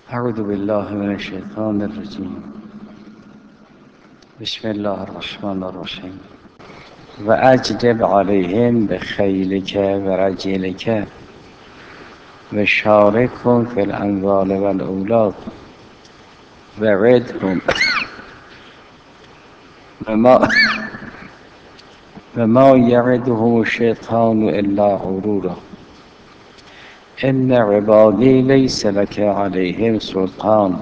اعوذ بالله من الشیطان الرجیم. بسم الله الرحمن الرحیم. و اجلب علیهم بخیلک و رجلک و شارکهم فی الاموال و الاولاد و وعدهم و ما یعدهم الشیطان الا غرورا ان عبادی لیس لک علیهم سلطان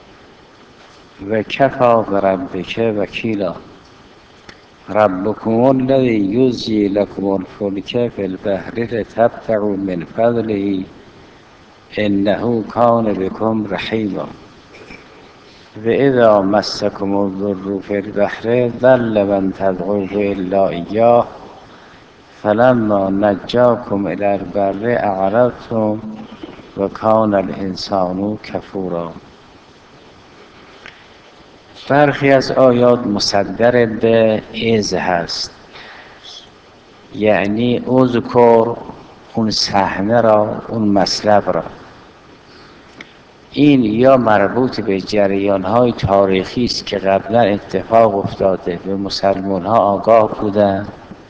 و کفی بربک وکیلا ربکم الذی یزجی لکم الفلک فی البحر لتبتغوا من فضله انه کان بکم رحیما و اذا مسکم الضر فی البحر ضل من تدعون الا ایاه فلما نجاکم الی البر اعرضتم و کان الانسان کفورا. برخی از آیات مصدر به اذ هست، یعنی اذکر اون صحنه را، اون مطلب را. این یا مربوط به جریان‌های تاریخی است که قبلا اتفاق افتاده به مسلمان‌ها آگاه بودند،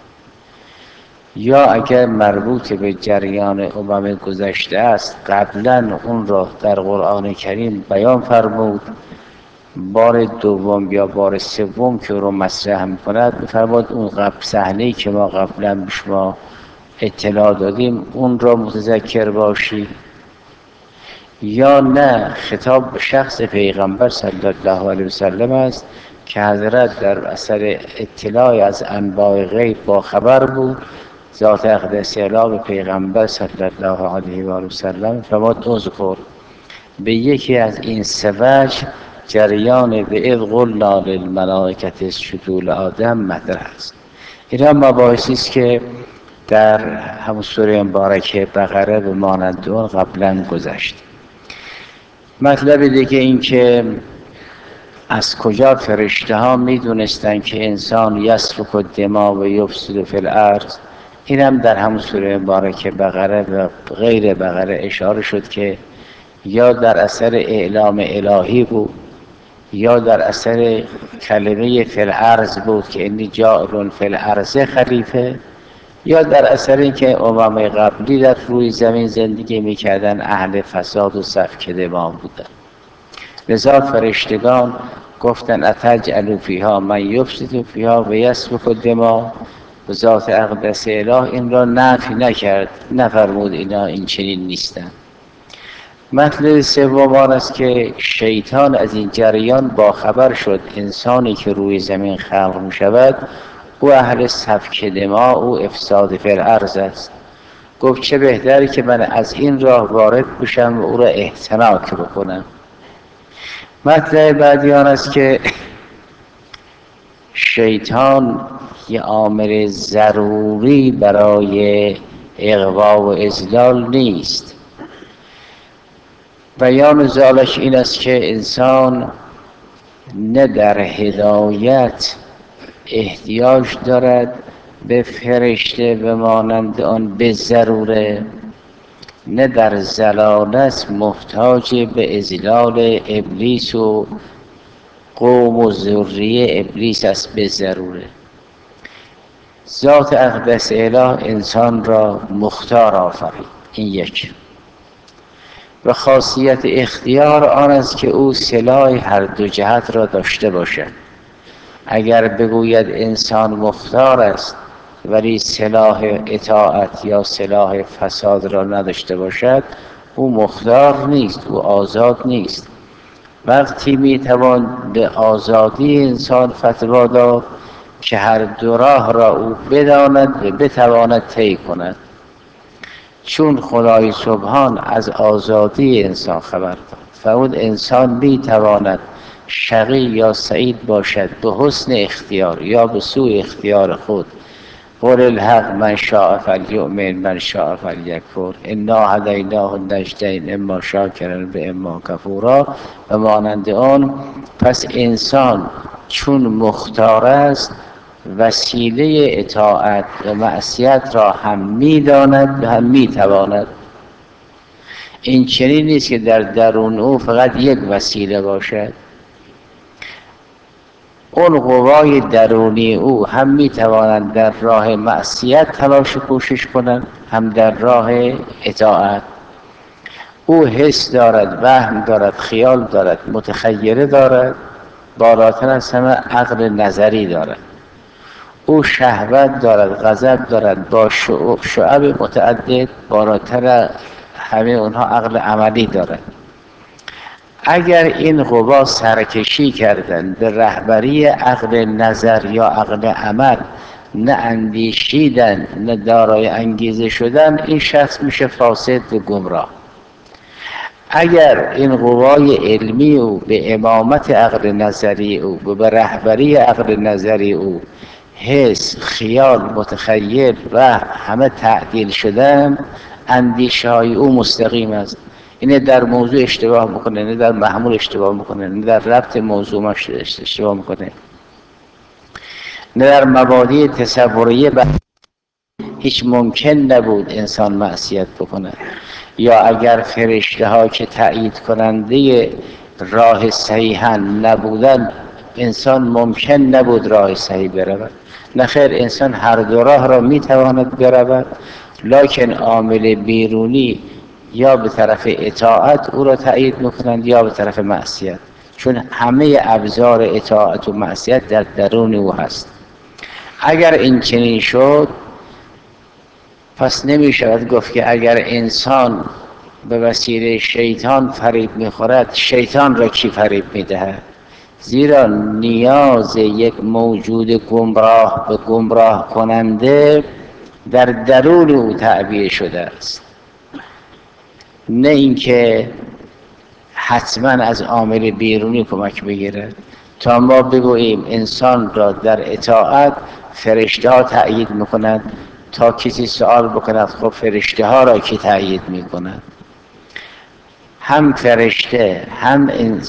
یا اگر مربوط به جریان امم گذشته است قبلا اون را در قرآن کریم بیان فرمود، بار دوم یا بار سوم که رو مطرح می‌کند می‌فرماید اون صحنه‌ای که ما قبلا به شما اطلاع دادیم اون را متذکر باشی، یا نه خطاب به شخص پیغمبر صلی الله علیه وسلم است که حضرت در اثر اطلاع از انباء غیب با خبر بود. ذات اقدس اعلی به پیغمبر صلی الله علیه و آله وسلم فرمود اذکر. به یکی از این سه وجه جریان به اذ قلنا للملائکة اسجدوا لآدم مطرح است. اینا مباحثی است که در همون سوره مبارکه بقره به مانند اون قبلا گذشت. مطلب دیگه این که از کجا فرشته ها می دونستن که انسان یسفک الدماء و یفسد فی الارض، این هم در همون سوره مبارکه بقره و غیر بقره اشاره شد که یا در اثر اعلام الهی بود، یا در اثر کلمه فی الارض بود که انی جاعل فی الارض خلیفه، یا در اثر اینکه امم قبلی در روی زمین زندگی میکردن اهل فساد و سفک دماء بودن. لذا فرشتگان گفتن اتجعل فیها من یفسد فیها و یسفک الدماء، و ذات اقدس اله این را نفی نکرد، نفرمود اینا این چنین نیستن. مطلب سوم آن است که شیطان از این جریان باخبر شد. انسانی که روی زمین خلق می شود او اهل سفک دماء و افساد فی الارض است. گفت چه بهتری که من از این راه وارد بشم و او را احتراق بکنم. مطلب بعدی آن است که شیطان یه عامل ضروری برای اغوا و اضلال نیست. بیان ذالک این است که انسان نه در هدایت احتیاج دارد به فرشته به مانند آن به ضروره، نه در ضلالت محتاج به اضلال ابلیس و قوم و ذریه ابلیس است به ضروره. ذات اقدس اله انسان را مختار آفرید. این یک. و خاصیت اختیار آن است که او سلاح هر دو جهت را داشته باشد. اگر بگوید انسان مختار است ولی سلاح اطاعت یا سلاح فساد را نداشته باشد، او مختار نیست، او آزاد نیست. وقتی میتوان به آزادی انسان فتوا داد که هر دو راه را او بداند و بتواند طی کند. چون خدای سبحان از آزادی انسان خبر داد، فرمود انسان میتواند شقی یا سعید باشد به حسن اختیار یا به سوء اختیار خود. قل الحق من شاء فلیؤمن من شاء فلیکفر انا هدیناه النجدین اما شاکرا و اما کفورا و مانند آن. پس انسان چون مختار است وسیله اطاعت و معصیت را هم میداند و هم میتواند. این چنین نیست که در درون او فقط یک وسیله باشد. اون قوای درونی او هم میتوانند در راه معصیت تلاش و کوشش کنند، هم در راه اطاعت. او حس دارد، وهم دارد، خیال دارد، متخیله دارد، بالاتر از همه عقل نظری دارد. او شهوت دارد، غضب دارد، با شعب متعدد، بالاتر همه اونها عقل عملی دارد. اگر این قوا سرکشی کردند به رهبری عقل نظر یا عقل عمل، نه اندیشیدن نه دارای انگیزه شدن، این شخص میشه فاسد و گمراه. اگر این قوای علمی او به امامت عقل نظری او و به رهبری عقل نظری او حس، خیال، متخیل و همه تعدیل شدن، اندیشه های او مستقیم است. اینه در موضوع اشتباه میکنه، نه در محمول اشتباه میکنه، نه در ربط موضوع اشتباه میکنه، نه در مبادی تصوریه. هیچ ممکن نبود انسان معصیت بکنه. یا اگر فرشته ها که تأیید کننده راه صحیحن نبودن، انسان ممکن نبود راه صحیح برود. نخیر، انسان هر دو راه را میتواند برود، لکن عامل بیرونی یا به طرف اطاعت او را تأیید میکنند یا به طرف معصیت، چون همه ابزار اطاعت و معصیت در درون او هست. اگر این چنین شد، پس نمی شود گفت که اگر انسان به وسیله شیطان فریب می خورد، شیطان را کی فریب می دهد؟ زیرا نیاز یک موجود گمراه به گمراه کننده در درون او تعبیه شده است، نه اینکه حتما از عامل بیرونی کمک بگیرد. تا ما بگوییم انسان را در اطاعت فرشته ها تأیید میکنند، تا کسی سوال بکند خب فرشته ها را کی تأیید میکند؟ هم فرشته هم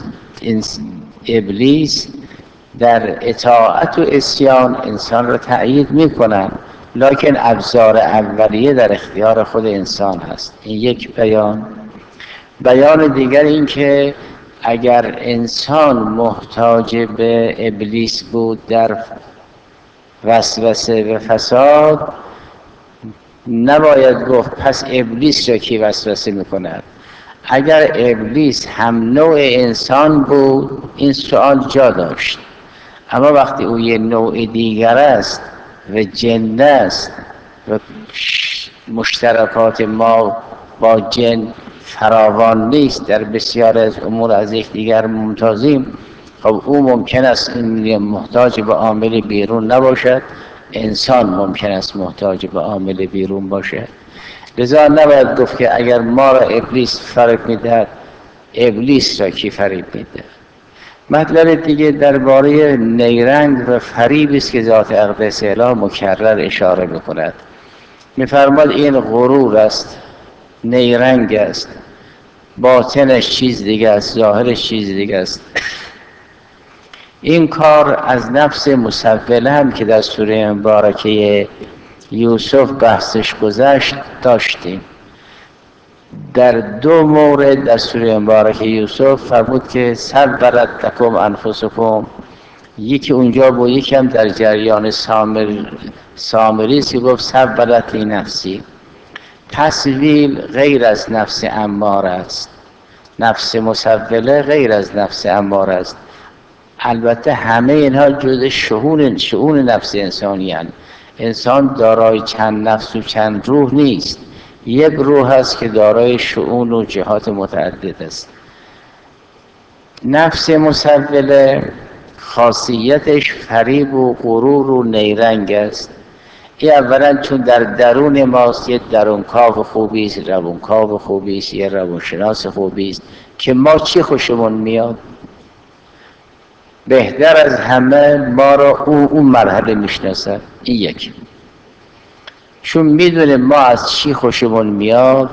ابلیس در اطاعت و عصیان انسان را تأیید میکنند، لکن ابزار اولیه در اختیار خود انسان هست. این یک بیان. بیان دیگر این که اگر انسان محتاج به ابلیس بود در وسوسه و فساد، نباید گفت پس ابلیس را کی وسوسه میکند. اگر ابلیس هم نوع انسان بود، این سوال جا داشت. اما وقتی او یه نوع دیگر است و جن است و مشترکات ما با جن فراوان نیست، در بسیار از امور از یکدیگر ممتازیم، خب او ممکن است این محتاج به عامل بیرون نباشد، انسان ممکن است محتاج به عامل بیرون باشه. لذا نباید گفت که اگر ما را ابلیس فریب میدهد، ابلیس را کی فریب میدهد. مطلب دیگه درباره نیرنگ و فریب است که ذات اقدس الهی مکرر اشاره میکند. میفرماد این غرور است، نیرنگ است، باطنش چیز دیگه است، ظاهرش چیز دیگه است. این کار از نفس مسوله هم که در سوره مبارکه یوسف بحثش گذشت داشتیم. در دو مورد در سوره مبارکه یوسف فرمود که صبرت لکم انفسکم، یکی اونجا بود، یکی هم در جریان سامری که گفت صبرت لی نفسی. تسویل غیر از نفس اماره است، نفس مسوله غیر از نفس اماره است. البته همه اینها جزء شؤون نفس انسانی هستند. انسان دارای چند نفس و چند روح نیست، یک روح است که دارای شؤون و جهات متعدد است. نفس مسوله خاصیتش فریب و غرور و نیرنگ است. این اولا چون در درون ماست، یک درونکاو خوبی است، روانکاو خوبی است، یک روانشناس خوبی است که ما چی خوشمون میاد. بهتر از همه ما را اون مرحله میشناسه. این یک، چون میدونه ما از چی خوشمون میاد.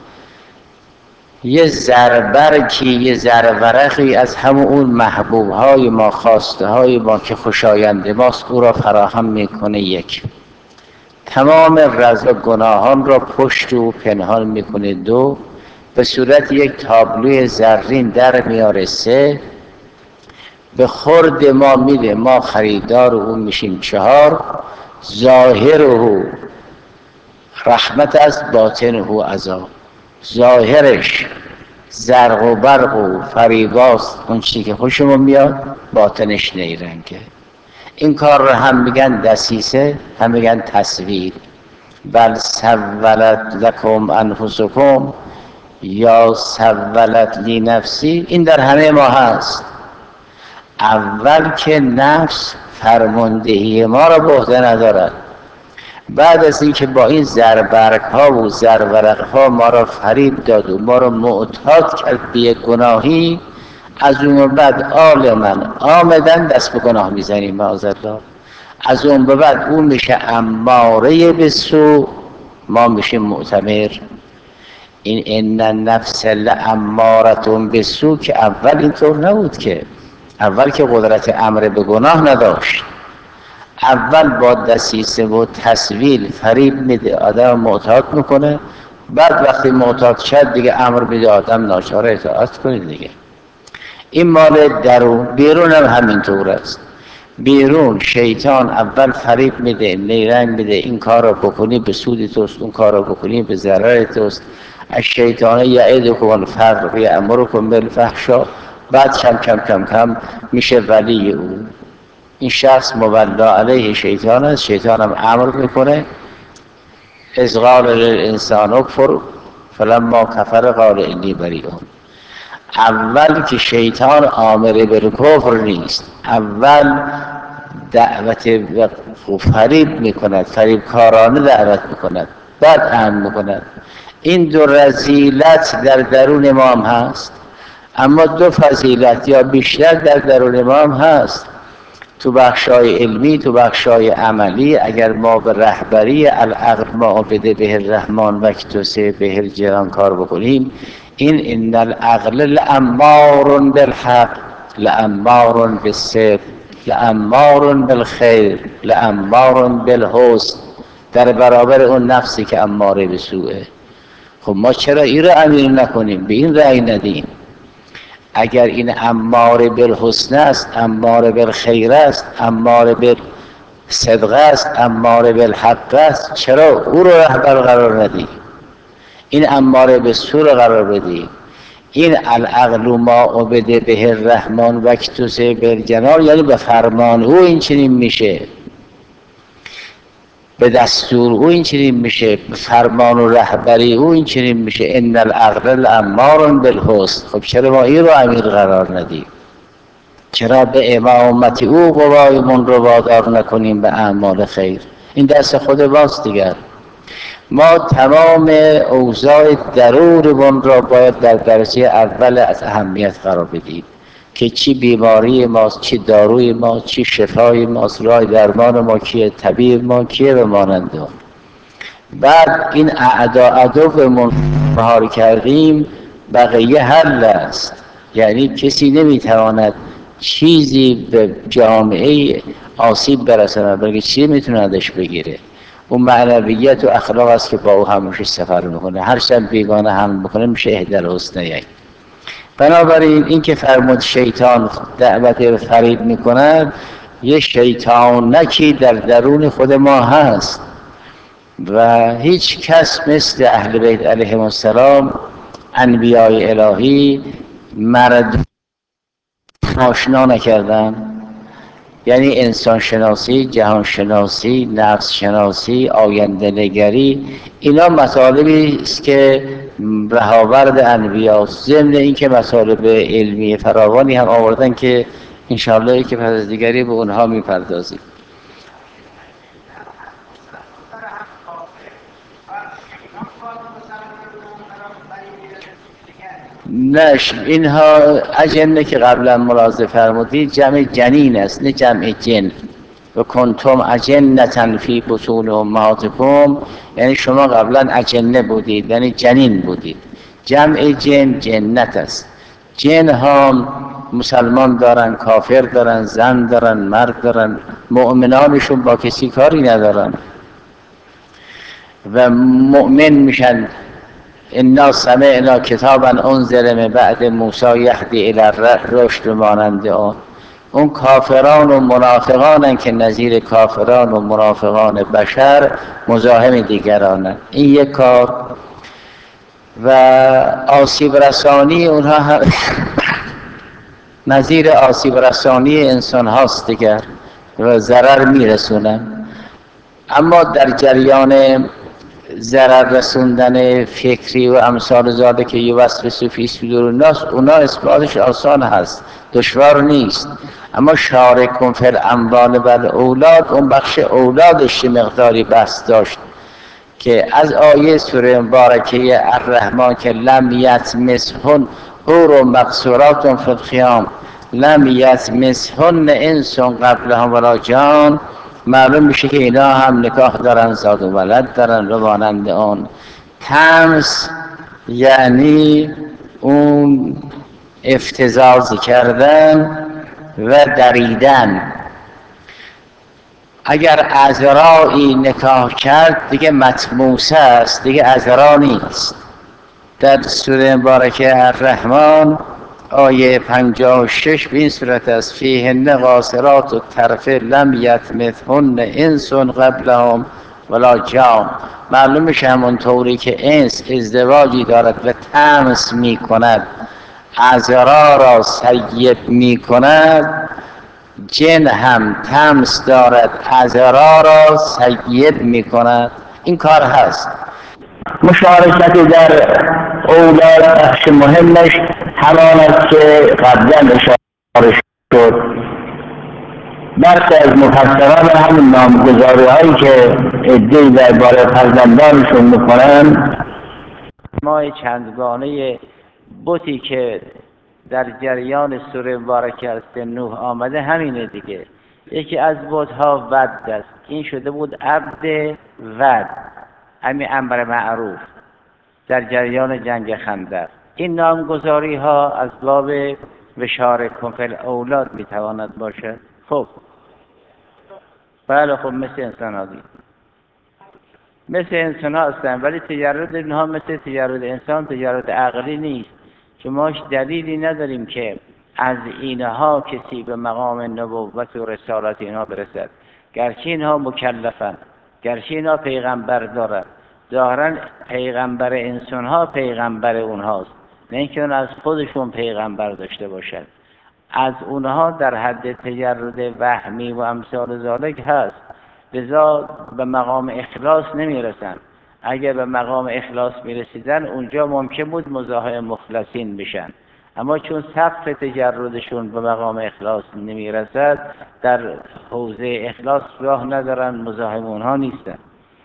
یه زربرکی، یه زرورقی از همون اون محبوبهای ما، خواسته های ما که خوشایند ماست، او را فراهم میکنه. یک، تمام رذل گناهان را پشت و پنهان میکنه. دو، به صورت یک تابلوی زرین در میاره سه، به خورد ما میده، ما خریدار اون میشیم چهار. ظاهره رحمت است، باطنه عذاب. ظاهرش زرق و برق و فریباست، اون چیزی که خوشمون میاد، باطنش نیرنگه. این کار رو هم میگن دسیسه، هم میگن تصویر. بل سولت لکم انفسکم یا سولت لی نفسی، این در همه ما هست. اول که نفس فرماندهی ما را به عهده ندارد، بعد از اینکه با این زربرگ ها و زرورق ها ما را فریب داد و ما را معتاد کرد به یک گناهی، از اون بعد آل من آمدن دست به گناه میزنیم معاذالله. از اون به بعد اون میشه اماره به سو، ما میشه معتمر. این ان النفس لامارة بالسوء که اول اینطور نبود، که اول که قدرت امر به گناه نداشت، اول با دسیسه و تسویل فریب میده، آدم معتاد میکنه، بعد وقتی معتاد شد دیگه امر میده آدم ناچار اطاعت کنه دیگه. این مال درون. بیرون هم همینطور است. بیرون شیطان اول فریب میده، نیرنگ میده، این کار رو بکنی به سود توست، اون کار رو بکنی به ضرر توست. از شیطان یعدکم الفقر یأمرکم بالفحشاء، بعد کم کم کم کم میشه ولی او. این شخص مولا علیه شیطان است. شیطان هم امر میکنه، اذ قال للانسان اکفر فلما کفر قال انی بریء. اول که شیطان آمر بالکفر نیست، اول دعوت فریب میکند، فریب کارانه دعوت میکند، بعد امر میکند. این دو رذیلت در درون ما هم هست، اما دو فضیلت یا بیشتر در درون ما هم هست. تو بخشای علمی، تو بخشای عملی، اگر ما به رهبری العقل ما بده به الرحمن وکتسه به الجنان کار بکنیم، این العقل لامار بالحق لامار بالصدق لامار بالخیر لامار بالحسن، در برابر اون نفسی که اماره به سوءه. خب ما چرا این را امیر نکنیم، به این رأی ندیم؟ اگر این اماره بالحسن است، اماره بالخیر است، اماره بالصدق است، اماره بالحق است، چرا او رو رهبر قرار ندیم؟ این اماره به سوء قرار بدیم. این العقل ما عبد به الرحمن وکتسه بالجنان، یعنی به فرمان او این چنین میشه، به دستور او این چنین میشه، به فرمان و رهبری او این چنین میشه. ان العقل لامار بالحسن. خب چرا ما این رو امیر قرار ندیم؟ چرا به امامت او قوایمون رو وادار نکنیم به اعمال خیر؟ این دست خود ماست دیگر. ما تمام اوضاع درونمون را باید در درجه اول از اهمیت قرار بدیم، که چی بیماری ماست، چی داروی ماست، چی شفای ماست، راه درمان ما کیه، طبیب ما کیه و مانند اون. بعد این عدومون مهار کردیم، بقیه حل است. یعنی کسی نمیتواند چیزی به جامعه آسیب برساند، بلکه چی میتونه ازش بگیره؟ اون معنویت و اخلاق است که با او هموش سفر میکنه. هر شب بیگانه حمل میکنه میشه احدی الحسنیین. بنابراین این که فرمود شیطان دعوت به فریب میکند، یه شیطانکی در درون خود ما هست و هیچ کس مثل اهل بیت علیهم السلام، انبیای الهی، مرد آشنا نکردن. یعنی انسان شناسی، جهان شناسی، نفس شناسی، آینده نگری، اینا مطالبی است که رهاورد انبیاست. ضمن این که مطالب علمی فراوانی هم آوردن که انشاءالله که پس از دیگری به اونها میپردازیم. نش اینها اجنه که قبلا ملاحظه فرمودید جمع جنین است، نه جمع جن. و کنتم اجنة فی بطون امهاتکم، یعنی شما قبلا اجنه بودید، یعنی جنین بودید. جمع جن جنت است. جن ها مسلمان دارن، کافر دارن، زن دارن، مرد دارن. مؤمنانشون با کسی کاری ندارن و مؤمن میشن انا سمعنا کتابا انزل من بعد موسی یهدی الی الرشد مانند اون کافران و منافقانن که نظیر کافران و منافقان بشر مزاحم دیگرانن. این یک کار. و آسیب رسانی اونها هم نظیر آسیب رسانی انسان هاست دیگر و ضرر میرسونن. اما در جریان ضرر رسوندن فکری و امثال ذالک که یوسوس فی صدور الناس، اونا اثباتش آسان هست، دشوار نیست. اما شارکون فی الاموال و الاولاد، اون بخش اولادش مقداری بحث داشت که از آیه سوره مبارکه الرحمن که لم یطمثهن حور مقصورات فی الخیام لم یطمثهن انس قبلهم ولا جان، معلوم میشه که اینا هم نکاح دارن، زاد و ولد دارن و مانند آن. تمس یعنی اون افتزاز کردن و دریدن. اگر عذرایی نکاح کرد دیگه مطموسه است، دیگه عذرا نیست. در سوره مبارکه الرحمن آیه 56 به این صورت است: فیهن قاصرات الطرف لم یطمثهن انس قبلهم ولا جان. معلوم میشه همونطوری که انس ازدواجی دارد و تمس میکند، عذرا را سید میکند، جن هم تمس دارد، عذرا را سید میکند. این کار هست. مشارکت در اولاد بخش مهمش همان است که قبلا اشاره شد. برخی از مفسران همین نامگذاری هایی که عده‌ای درباره فرزندانشون میکنن، ما چندگانه بتی که در جریان سوره مبارکه است نوح آمده همینه دیگه. یکی از بت‌ها ود است، این شده بود عبد ود، همین امر معروف در جریان جنگ خندق. این نامگذاری ها از باب وشارکهم فی الاولاد میتواند باشد. خب بله، خب مثل انسان ها مثل انسان ها هستن، ولی تجرد اینها مثل تجرد انسان تجرد عقلی نیست، که ما دلیلی نداریم که از اینها کسی به مقام نبوت و رسالت اینها برسد. گرچه اینها مکلفن، گرچه اینها پیغمبر دارن، ظاهراً پیغمبر انسان ها پیغمبر اونهاست، نه اینکه اون از خودشون پیغمبر داشته باشد. از اونها در حد تجرد وهمی و امثال ذالک هست، لذا به مقام اخلاص نمیرسن. اگر به مقام اخلاص میرسیدن اونجا ممکن بود مزاحم مخلصین بشن، اما چون سقف تجردشون به مقام اخلاص نمیرسد، در حوزه اخلاص راه ندارن، مزاحم اونها نیستن،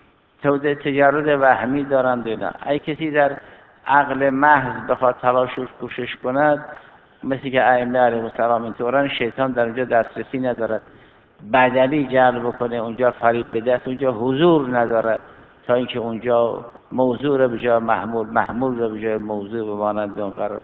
تجرد وهمی دارند. اگه کسی در عقل محض بخواد تلاش و کوشش کند، مثل که ائمه علیهم السلام اینطورن، شیطان در اونجا دسترسی ندارد، بدلی جلب کنه اونجا، فریب بده، اونجا حضور ندارد، تا اینکه اونجا موضوع رو به جای محمول، محمول رو به جای موضوع بمانند اون قرار.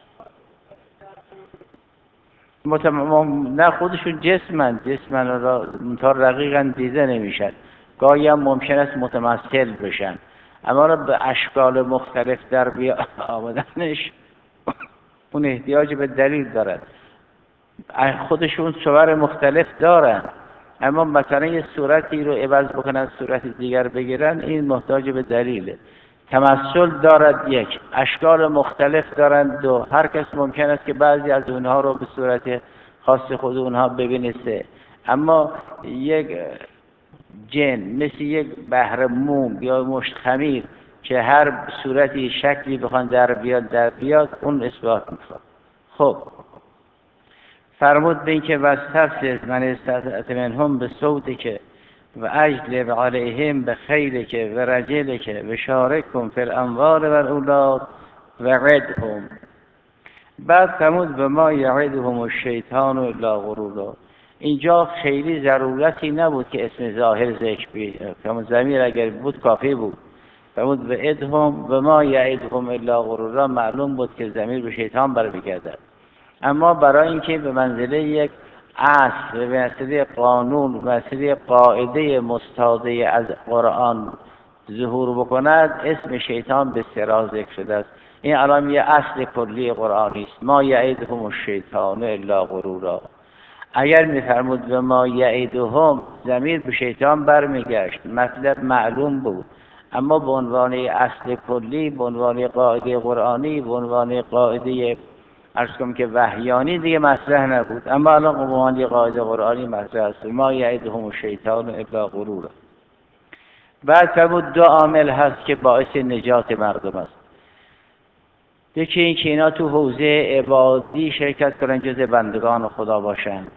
نه خودشون جسمن را تا رقیقا دیده نمیشن، گاهی هم ممکن است متمثل بشن، اما را به اشکال مختلف در آمدنش اون احتیاج به دلیل دارد. خودشون صور مختلف دارن، اما مثلا یه صورتی رو عوض بکنن صورت دیگر بگیرن، این محتاج به دلیله. تمثل دارد یک، اشکال مختلف دارند دو، هر کس ممکن است که بعضی از اونها رو به صورت خاص خود اونها ببینه سه. اما یک جن مثل یک بحر موم یا مشت خمیر که هر صورتی شکلی بخوان در بیاد اون اثبات میخواد. خب فرمود به این که واستفزز من استطعت منهم به صوتک و اجلب علیهم به خیلک و رجلک و شارکهم فی الاموال و الاولاد و عدهم. بعد فرمود به ما یعدهم الشیطان الا غرورا. اینجا خیلی ضرورتی نبود که اسم ظاهر ذکر بشه، ضمیر اگر بود کافی بود. فرمود به عدهم و ما یعدهم الا غرورا، معلوم بود که ضمیر به شیطان برمیگردد. اما برای اینکه به منزله یک اصل، به منزله قانون، به منزله قاعده مستاده از قرآن ظهور بکند اسم شیطان به سراح ذکر شده است. این الان یه اصل کلی قرآنی است. ما یعدهم الشیطان الا غرورا. اگر میفرمود به ما یعدهم، ضمیر به شیطان برمیگشت، مطلب معلوم بود، اما به عنوان اصل کلی، به عنوان قاعده قرآنی، به عنوان قاعده عرض کنم که وحیانی دیگه مطرح نبود، اما الان به عنوان قاعده قرآنی مطرح است. ما یعدهم الشیطان الا غرورا. بعد فرمود دو عامل هست که باعث نجات مردم است. یکی این که اینا تو حوزه عبادی شرکت کنن، جز بندگان خدا باشن.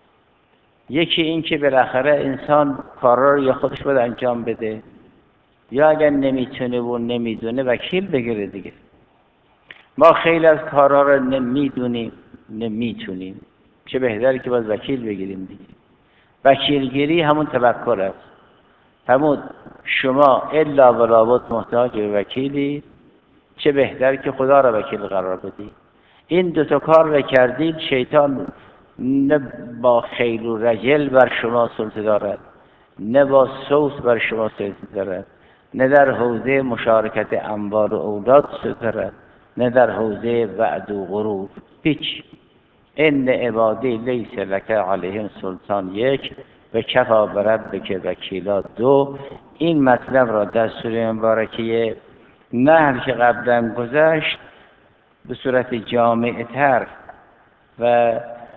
یکی این که بالاخره انسان کارا رو یا خودش باید انجام بده، یا اگر نمیتونه و نمیدونه وکیل بگیره دیگه. ما خیلی از کارا رو نمیدونیم، نمیتونیم، چه بهتره که باید وکیل بگیریم دیگه. وکیلگیری همون توکل است. همون شما الا ولابد محتاج به وکیلی، چه بهتر که خدا را وکیل قرار بدی. این دوتا کار رو کردید، شیطان نه با خیل و رجل بر شما سلطه دارد، نه با صوت بر شما سلطه دارد، نه در حوزه مشارکت اموال و اولاد سلطه دارد، نه در حوزه وعد و غرور. هیچ. ان عبادی لیس لک علیهم سلطان، یک، و کفی بربک وکیلا، دو. این مطلب را در سوره مبارکه نحل که قبلا گذشت به صورت جامع‌تر و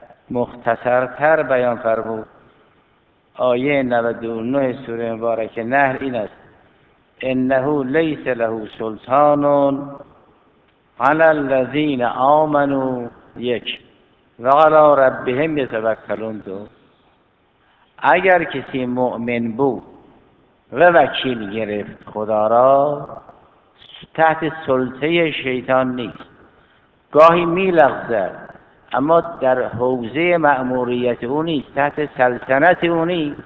مختصرتر بیان فرمود. آیه 99 سوره مبارکه نحل این است: انه لیس له سلطان علی الذین آمنوا، یک، و علی ربهم یتوکلون، دو. اگر کسی مؤمن بود و وکیل گرفت خدا را، تحت سلطه شیطان نیست. گاهی میلغزد اما در حوزه مأموریت او نیست، تحت سلطنت او نیست.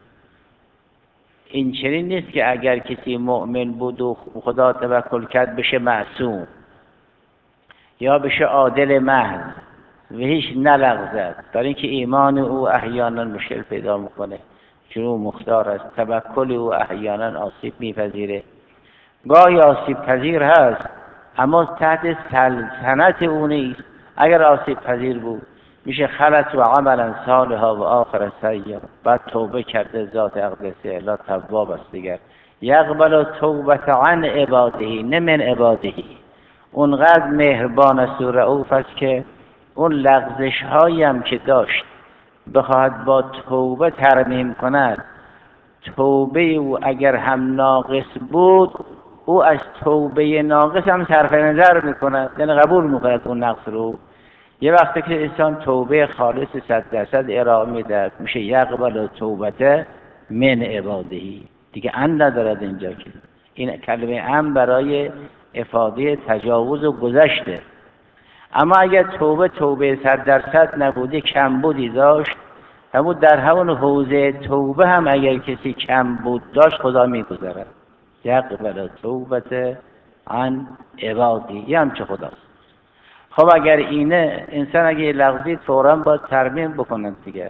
این چنین نیست که اگر کسی مؤمن بود و خدا توکل کرد بشه معصوم یا بشه عادل محض و هیچ نلغزد، برای اینکه ایمان او احیانا مشکل پیدا میکنه، چون او مختار است. توکل او احیانا آسیب میپذیره، گاهی آسیب پذیر هست اما تحت سلطنت او نیست. اگر آسیب پذیر بود میشه خلط و عملا صالحا و آخر سیئا، بعد توبه کرده ذات اقدسه، الا تواب است دیگر. یقبل توبت عن عباده نه من عباده. اونقدر مهربان است و رؤوف است که اون لغزش هایی هم که داشت بخواهد با توبه ترمیم کند، توبه او اگر هم ناقص بود، او از توبه ناقص هم صرف نظر میکند، یعنی قبول میکند اون نقص رو. یه وقتی که انسان توبه خالص 100% ارائه میدهد، میشه یقبل توبته من عبادهی، دیگه ان ندارد اینجا. که این کلمه ان برای افاده تجاوز و گذشته. اما اگر توبه 100% نبوده، کمبودی داشت، همون در همون حوزه توبه هم اگر کسی کمبود داشت، خدا میگذرد. یقبل توبت عن عبادی، یه همچه خداست. خب اگر اینه، انسان اگه لغزید فوراً باید ترمیم بکنند دیگه.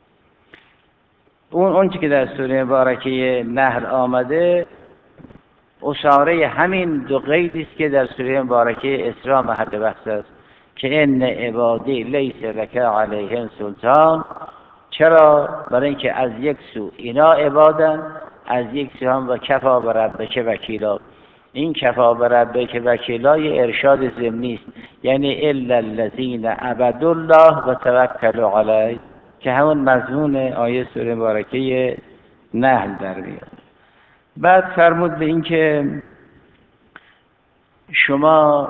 اون چی که در سوره مبارکه نحل آمده اشاره همین دو قیدی است که در سوره مبارکه اسراء محل بحث است، که ان عبادی لیس لک علیهم سلطان. چرا؟ برای اینکه از یک سو اینا عبادن، از یک سو هم و کفا بربک وکیلا. این کفا بربک وکیلا یه ارشاد ضمنی است، یعنی الا الذین عبدوا الله و توکلوا علیه، که همون مضمون آیه سوره مبارکه نحل در میاد. بعد فرمود به این که شما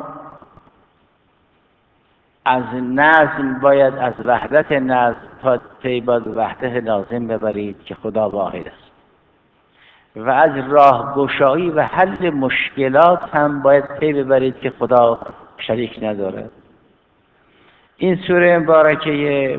از نظم باید از وحدت نظم تا باید وحدت لازم ببرید که خدا واحد است، و از راهگشایی و حل مشکلات هم باید پی ببرید که خدا شریک ندارد. این سوره مبارکه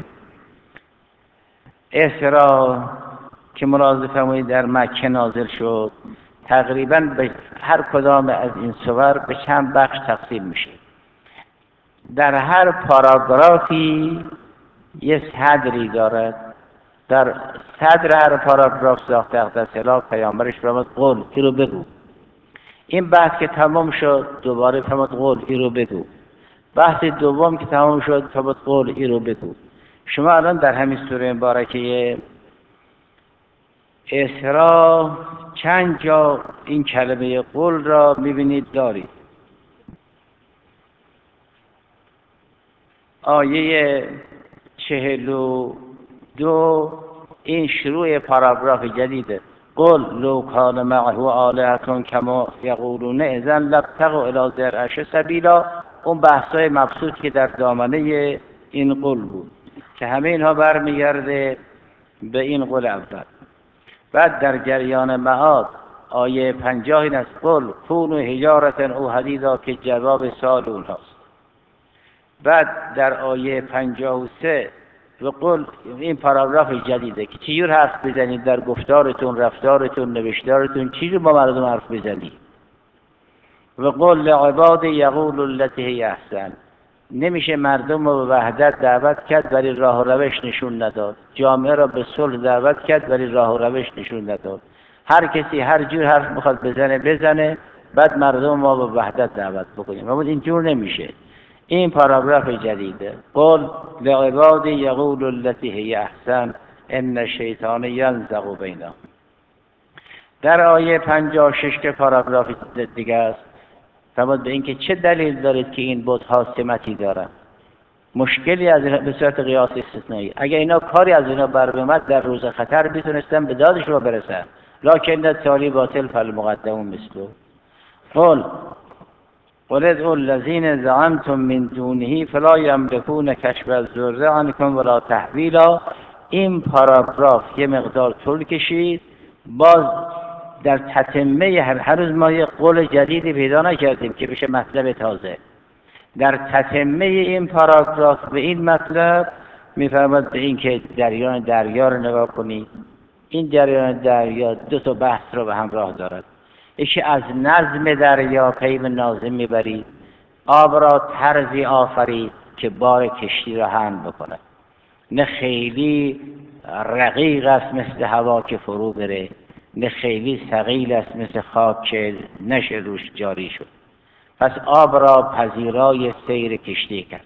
اسراء که ملاحظه فرمایید در مکه نازل شد، تقریبا به هر کدام از این سور به چند بخش تقسیم میشه. در هر پاراگرافی یه صدری دارد. در صدر هر پاراگراف ساخته اقدس اله پیامبرش فرمود قل، این رو بگو. این بحث که تمام شد دوباره فرمود قول ای رو بگو. بحث دوم که تمام شد فرمود قول ای رو بگو. شما الان در همین سوره مبارکه اسراء چند جا این کلمه قول را میبینید دارید. آیه 42 این شروع پاراگراف جدیده. قل لو کان معه آلهة کما یقولون اذا لابتغوا الی ذی العرش سبیلا. اون بحثای مبسوط که در دامنه این قل بود که همه اینها برمیگرده به این قل اول. بعد در جریان معاد آیه 50 این است قل کونوا حجارة او حدیدا که جواب سوال اونهاست. بعد در آیه 53 و قل این پاراگراف جدیده که چجور حرف بزنید در گفتارتون، رفتارتون، نوشتارتون، چجور با مردم حرف بزنید. و قل لعباد یقول التی هی احسن. نمیشه مردم رو به وحدت دعوت کرد ولی راه و روش نشون نداد. جامعه را به صلح دعوت کرد ولی راه و روش نشون نداد. هر کسی هر جور حرف میخواد بزنه بعد مردم ما به وحدت دعوت بکنیم. اما اینجور نمیشه. این پاراگراف جدیده. قل لعباد یقول التی هی احسن ان الشیطان ینزغ بینهم. در آیه 56 که پاراگراف دیگه است فرمود به اینکه چه دلیل دارید که این بت‌ها سمتی دارن. مشکلی از اینا به صورت قیاس استثنایی. اگر اینا کاری از اینا بر بیامد در روز خطر میتونستن به دادش رو برسن. لکن التالی باطل فالمقدم مثله. قل ادعوا الذین زعمتم من دونه فلا یملکون کشف الضر عنکم ولا تحویلا. این پاراگراف یه مقدار طول کشید. باز در تتمه هر روز ما یه قول جدیدی پیدا نکردیم که بشه مطلب تازه. در تتمه این پاراگراف به این مطلب میفرماد به این که جریان دریا رو نگاه کنید. این جریان دریا دو تا بحث رو به همراه دارد. یکی از نظم دریا پی ناظم میبرید. آب را طرزی آفرید که بار کشتی را حمل بکنه. نه خیلی رقیق است مثل هوا که فرو بره، نه خیلی ثقیل است مثل خاک که نشه روش جاری شد. پس آب را پذیرای سیر کشتی کرد.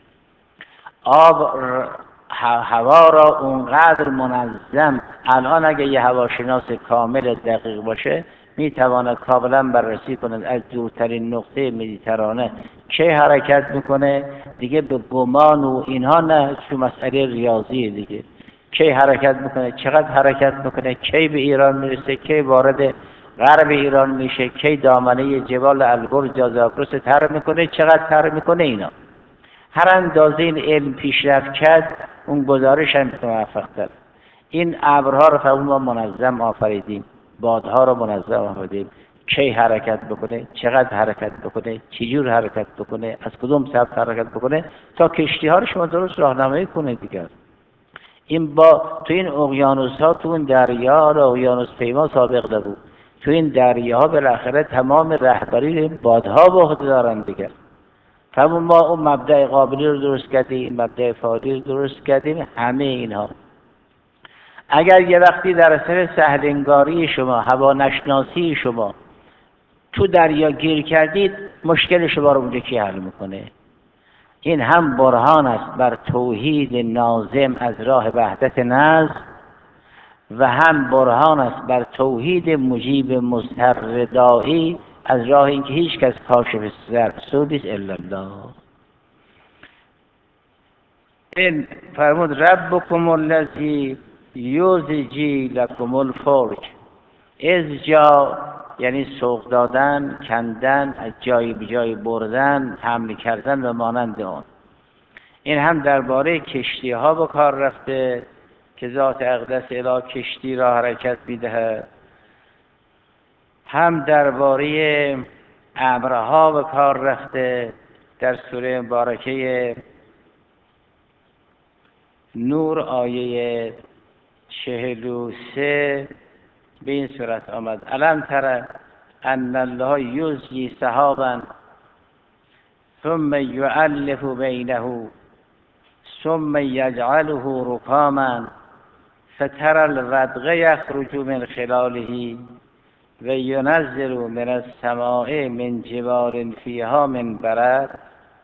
هوا را اونقدر منظم، الان اگه یه هواشناس کامل دقیق باشه میتواند کاملا بررسی کند از دورترین نقطه مدیترانه کی حرکت میکنه. دیگه به گمان و اینها نه، چون مسئله ریاضی دیگه. کی حرکت میکنه، چقدر حرکت میکنه، کی به ایران میرسه، کی وارد غرب ایران میشه، کی دامنه جبال البرز یا زاگرس تر میکنه، چقدر تر میکنه. اینا هر اندازه این علم پیشرفت کرد اون گزارش هم موفق‌تر. این ابرها رو ما منظم آفریدیم، بادها رو منظم آفریدیم، کی حرکت بکنه، چقدر حرکت بکنه، چجور حرکت بکنه، از کدوم سمت حرکت بکنه تا کشتی ها رو شما درست راهنمایی کنه دیگه. این با تو این اقیانوس ها، تو این دریا و اقیانوس پیما سابق نبود. تو این دریاها بالاخره تمام رهبری بادها به عهده دارن دیگه. همون ما اون مبدأ قابلی رو درست کردیم، مبدأ فعالی رو درست کردیم. همه اینها اگر یه وقتی در اثر سهلنگاری شما، هوا نشناسی شما تو دریا گیر کردید، مشکل شما رو اونجا کی حل میکنه؟ این هم برهان است بر توحید ناظم از راه وحدت نظم و هم برهان است بر توحید مجیب مضطر داعی از راه اینکه هیچ کس کاشف سود نیست الا الله. این فرمود ربکم الذی یزجی لکم الفلک. ازجا یعنی سوق دادن، کندن، از جایی به جایی بردن، حمل کردن و مانند آن. این هم درباره کشتی ها به کار رفته که ذات اقدس الی کشتی را حرکت میدهد. هم درباره ابرها به کار رفته در سوره مبارکه نور آیه 43 به این صورت آمد: الم تر ان الله یزجی سحابا ثم یؤلف بینه ثم یجعله رکاما فتری الودق یخرج من خلاله و ینزل من السماء من جبال فیها من برد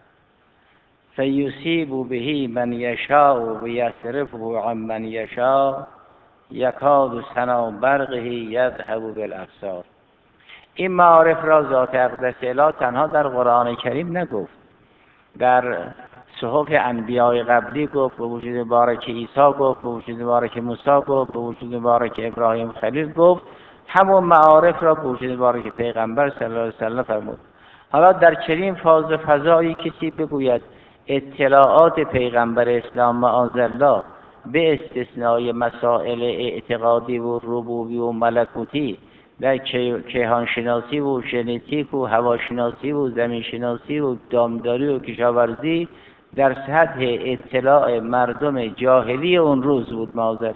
فیصیب به من یشاء و یصرفه عن من یشاء یکاد سنا برقه یذهب بالابصار. این معارف را ذات اقدس اله تنها در قرآن کریم نگفت، در صحف انبیاء قبلی گفت، به وجود مبارک عیسی گفت، به وجود مبارک موسی گفت، به وجود مبارک ابراهیم خلیل گفت. همون معارف را به وجود مبارک پیغمبر صلی الله علیه و سلم فرمود. حالا در چنین فاز فضایی کسی بگوید اطلاعات پیغمبر اسلام معاذالله به استثنای مسائل اعتقادی و ربوبی و ملکوتی در کیهانشناسی و ژنتیک و هواشناسی و زمینشناسی و دامداری و کشاورزی در سطح اطلاع مردم جاهلی اون روز بود معاذالله.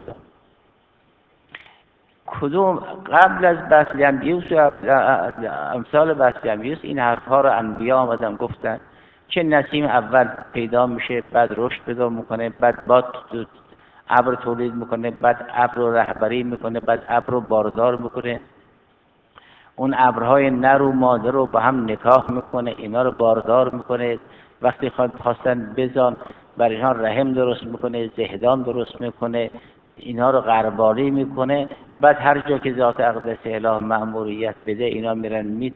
کدوم قبل از بسلیمیوس و امثال بسلیمیوس این حرفها رو انبیا آمدن گفتن که نسیم اول پیدا میشه، بعد رشد پیدا میکنه، بعد باد ابر تولید میکنه، بعد ابر رو رهبری میکنه، بعد ابر رو باردار میکنه، اون ابرهای نر و ماده رو با هم نکاح میکنه، اینا رو باردار میکنه، وقتی خواستن بزان برای اینها رحم درست میکنه، زهدان درست میکنه، اینا رو غرباری میکنه. بعد هر جا که ذات اقدس اله مأموریت بده اینا میرن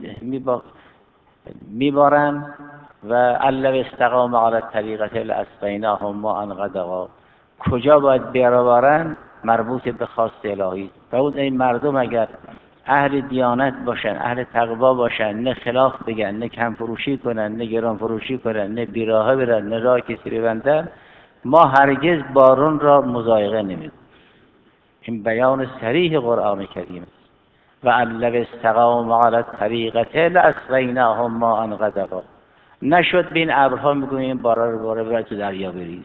میبارن و علو استقام علی الطریقة لاسقیناهم ماء غدقا. کجا باید بیارن؟ مربوط به خواست الهی. و این مردم اگر اهل دیانت باشن، اهل تقوا باشن، نه خلاف بگن، نه کم فروشی کنن، نه گران فروشی کنن، نه بیراهه برن، نه راه کسی ببندن، ما هرگز بارون را مضایقه نمیدیم. این بیان صریح قرآن کریم است. و علو استقام علی الطریقة لاسقیناهم ماء غدقا. نشد به این ابرها میگوییم بارا رو باره تو دریا بریز.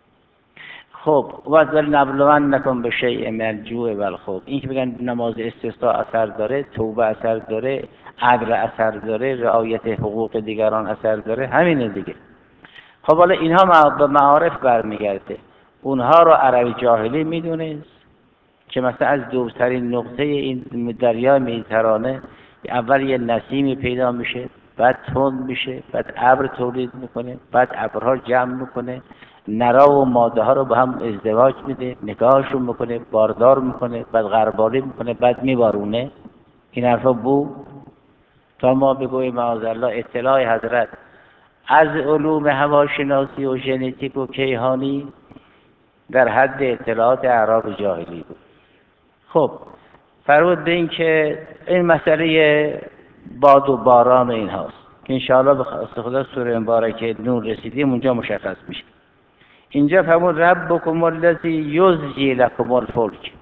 خب وَذَلْ نَبْلُوَنَّكُمْ بِشَیْءٍ مِنَ الْجُوعِ وَالْخَوْفِ. این که بگن نماز استسقا اثر داره، توبه اثر داره، عدل اثر داره، رعایت حقوق دیگران اثر داره، همینه دیگه. خب حالا اینها به معارف برمیگرده. اونها رو عرب جاهلی میدونست که مثلا از دورترین نقطه این دریای مدیترانه اول یه نسیمی پیدا میشه، بعد تند میشه، بعد ابر تولید میکنه، بعد ابرها جمع میکنه، نرا و ماده ها رو با هم ازدواج میده، نگاهشون میکنه، باردار میکنه، بعد غرباری میکنه، بعد میبارونه. این حرفا بود تا ما بگوییم معاذالله اطلاع حضرت از علوم هواشناسی و ژنتیک و کیهانی در حد اطلاعات اعراب جاهلی بود. خب فرمود به این که این مسئله باد و باران این هاست که انشاءالله به خواست خدا سوره مبارکه نور رسیدیم اونجا مشخص میشه. اینجا فرمود ربکم الذی یزجی لکم الفلک.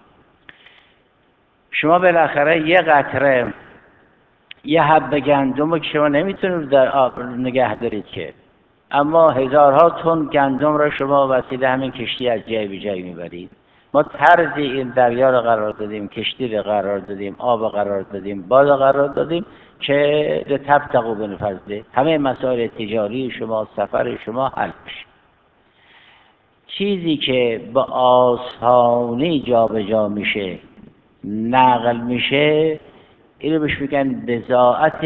شما بالاخره یه قطره یه حبه گندم رو که شما نمیتونید در آب نگه دارید که، اما هزارها تن گندم را شما وسیله همین کشتی از جای به جای میبرید. ما طرز این دریا را قرار دادیم، کشتی را قرار دادیم، آب قرار دادیم، باد قرار دادیم که تبتغوا من فضله، همه مسائل تجاری شما، سفر شما حل بشه. چیزی که به آسانی جابجا میشه، نقل میشه، اینو بهش میگن بضاعت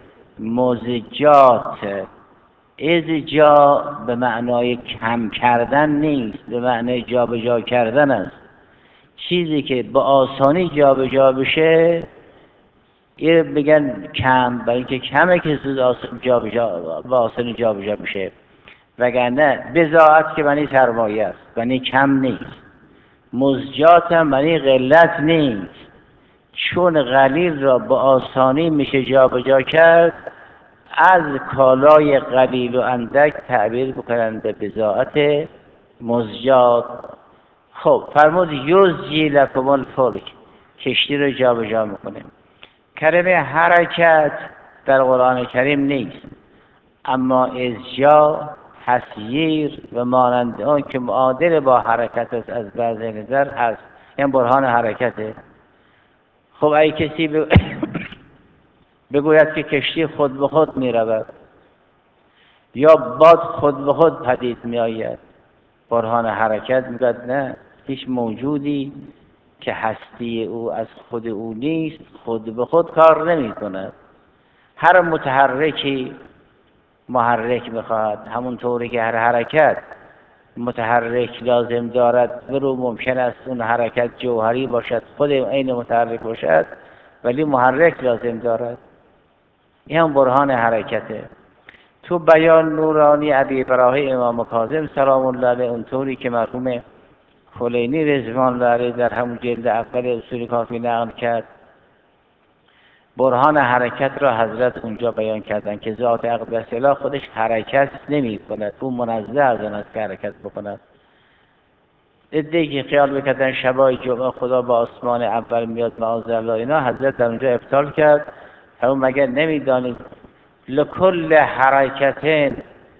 مزجات. ازجا به معنای کم کردن نیست، به معنای جابجا کردن است. چیزی که به آسانی جابجا بشه اینو میگن کم، برای اینکه کمه که زود به آسانی جابجا بشه. وگرنه بضاعت که معنی سرمایه است، معنی کم نیست. مزجات هم معنی قلت نیست، چون قلیل را به آسانی میشه جابجا کرد، از کالای قلیل و اندک تعبیر بکنند به بضاعت مزجات. خب فرمود یزجی لکم الفلک، کشتی رو جابجا میکنه. کلمه حرکت در قرآن کریم نیست، اما ازجا، تسییر و مانند آن که معادل با حرکت است از بعض نظر هست، این برهان حرکته. خب ای کسی بگوید که کشتی خود به خود می رود یا باد خود به خود پدید می آید، برهان حرکت میگوید نه، هیچ موجودی که هستی او از خود او نیست خود به خود کار نمی کند. هر متحرکی محرک میخواهد، همون طوری که هر حرکت متحرک لازم دارد ولو ممکن است اون حرکت جوهری باشد خود عین متحرک باشد ولی محرک لازم دارد. این هم برهان حرکته. تو بیان نورانی ابی ابراهیم امام کاظم سلام الله علیه اونطوری که مرحوم کلینی رضوان الله علیه در همون جلد اول اصول کافی نقل کرد، برهان حرکت را حضرت اونجا بیان کردن که ذات اقدس اله خودش حرکت نمی کند، او منزه از آن است که حرکت بکند. عده‌ای که خیال میکردن شبای جمعه خدا با آسمان اول میاد معاذالله اینا، حضرت در اونجا ابطال کرد. همون مگر نمیدانید لکل حرکت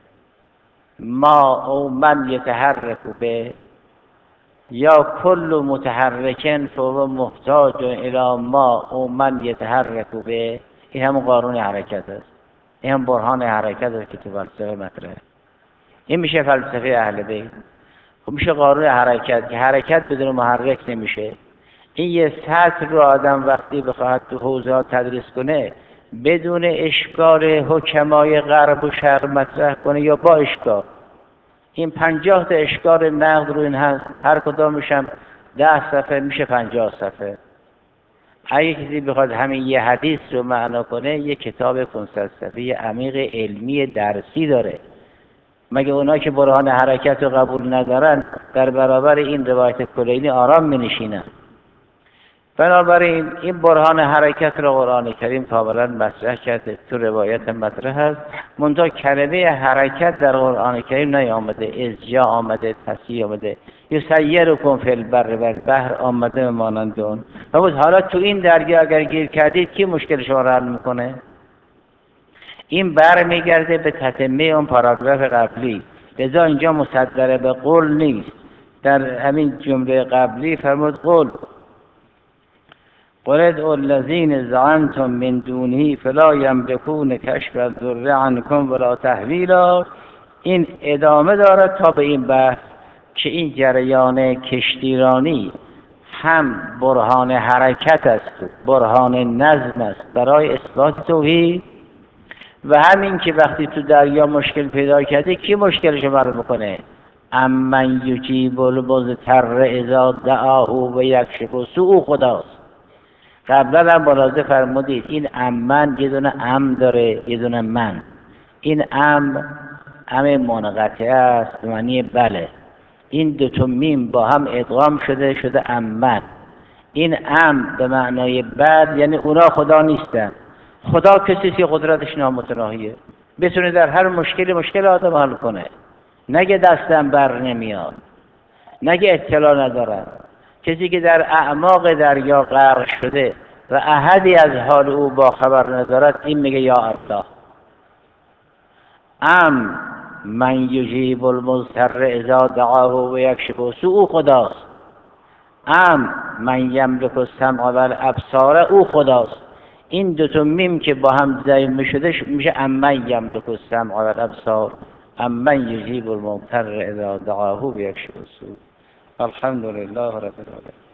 ما او من یتحرک به یا کل متحرکن فهو محتاج الی ما او من یتحرک به. این هم قانون حرکت است، این هم برهان حرکت است که تو فلسفه مطرحه. این میشه فلسفه اهل بیت. خب میشه قانون حرکت که حرکت بدون محرک نمیشه. این یه سطر رو آدم وقتی بخواهد تو حوزات تدریس کنه بدون اشکال حکمای غرب و شرق مطرح کنه یا با اشکال. این 50 تا اشکال نقد رو این هست، هر کدامش هم 10 صفحه میشه 50 صفحه. اگه کسی بخواد همین یه حدیث رو معنا کنه یه کتاب 500 صفحه عمیق علمی درسی داره. مگه اونا که برهان حرکت رو قبول ندارن در برابر این روایت کلینی آرام می نشینن؟ بنابراین این برهان حرکت را قرآن کریم کاملا مطرح کرده، تو روایت مطرح هست. منتها کلمه حرکت در قرآن کریم نیامده، ازجا آمده، تسییح آمده، یسیرکم فی البر و البحر آمده مانند اون. حالا تو این دریا اگر گیر کردید کی مشکل شما را حل میکنه؟ این بر میگرده به تتمه اون پاراگراف قبلی، لذا اینجا مصدر به قول نیست. در همین جمله قبلی فرمود قول قل ادعوا الذین زعمتم من دونه فلا یملکون کشف الضر عنکم ولا تحویلا. این ادامه دارد تا به این بحث که این جریان کشتیرانی هم برهان حرکت است، برهان نظم است برای اثبات توحید، و همین که وقتی تو دریا مشکل پیدا کرده کی مشکلش رو حل میکنه؟ امن یجیب المضطر اذا دعاه و یکشف السوء خداست. قبلا هم ملاحظه فرمودید این امن یه دونه ام داره یه دونه من. این ام منقطعه است به معنی بله، این دو تا میم با هم ادغام شده امن. این ام به معنای بل یعنی اونا خدا نیستن. خدا کسی که قدرتش نامتناهیه، بتونه در هر مشکل آدم حل کنه. نگه دستم بر نمیاد، نگه اطلاع ندارم. کسی که در اعماق دریا غرق شده و احدی از حال او با خبر ندارد این میگه یا الله. من یجیب المضطر اذا دعاه و یکشف السوء خداست. من یملک السمع و الابصار او خداست. این دو تا میم که با هم ضمیر شده میشه امن یملک السمع و الابصار امن یجیب المضطر اذا دعاه و یکشف السوء. الحمدلله رب العالمین.